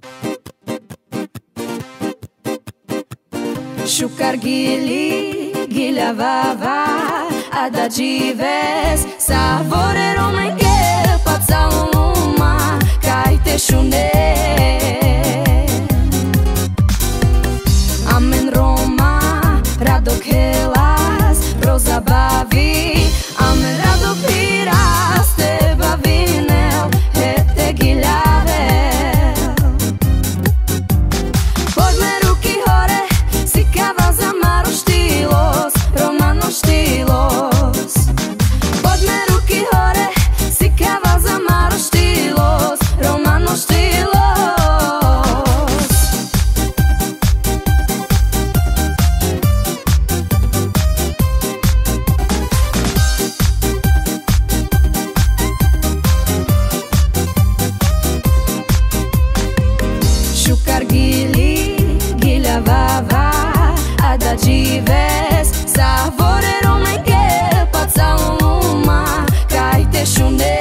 Shukar gili, gila vava, ada jives, savore romenge, pazza uma, kaite shune. Amen Roma, radok helas, pro zabavi, amen radok piras, te bavinel, hete gilavel. Poďme ruky hore, si kava za maro štilos, romano štilos. Poďme ruky hore, si kava za maro štilos, romano štilos. Shukar gili, gila vava, ada jives, savore romenge, pazza uma, kaite shune.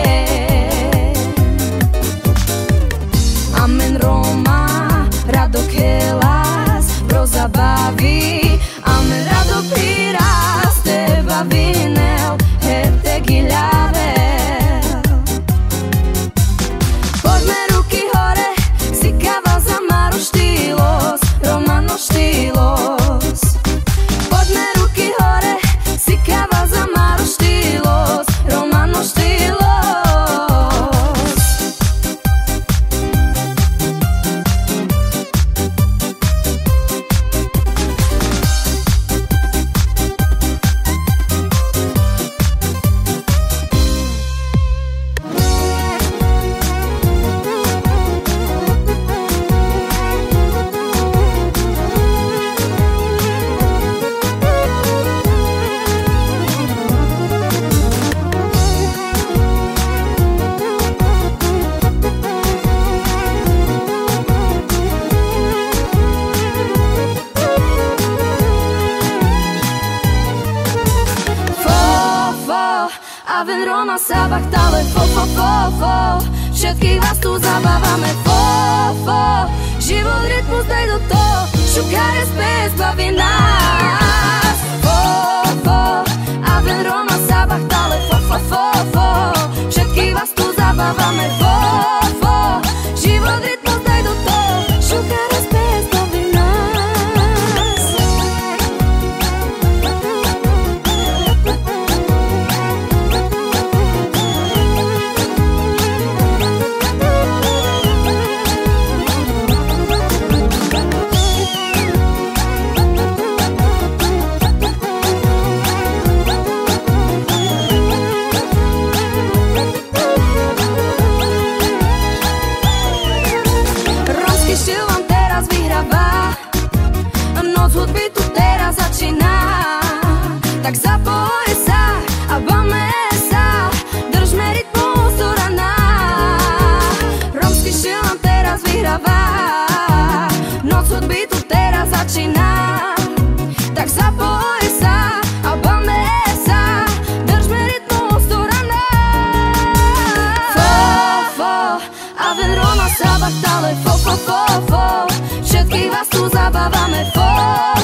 Amen Roma, radok helas, pro zabavi, amen radok piras, te bavinel, hete gilavel. Poďme ruky hore, si kava za maro štilos, romano štilos. Poďme ruky hore, si kava za maro štilos, romano štilos. Aven Roma sa bachtale, fo, fo, fo, fo. Všetkých vás tu zabávame, fo, fo. Život, rytmus, daj do toho, Shukar SPS baví nás. Fo, fo, Aven Roma sa bachtale, fo, fo, fo, fo. Všetkých vás tu zabávame, fo, fo. Život, rytmus, daj do toho, Shukar SPS baví nás. Štýl vám teraz vyhráva, noc hudby tu teraz začína. Tak zapoj sa a bavme sa, držme rytmus do rana. Rómsky štýl vám teraz vyhráva, noc hudby tu teraz začína. Tak zapoj sa a bavme sa, držme rytmus do rana. Fo, fo, Aven Roma sa bachtale, fo, fo, fo, fo. Všetkých vás tu zabávame, fo.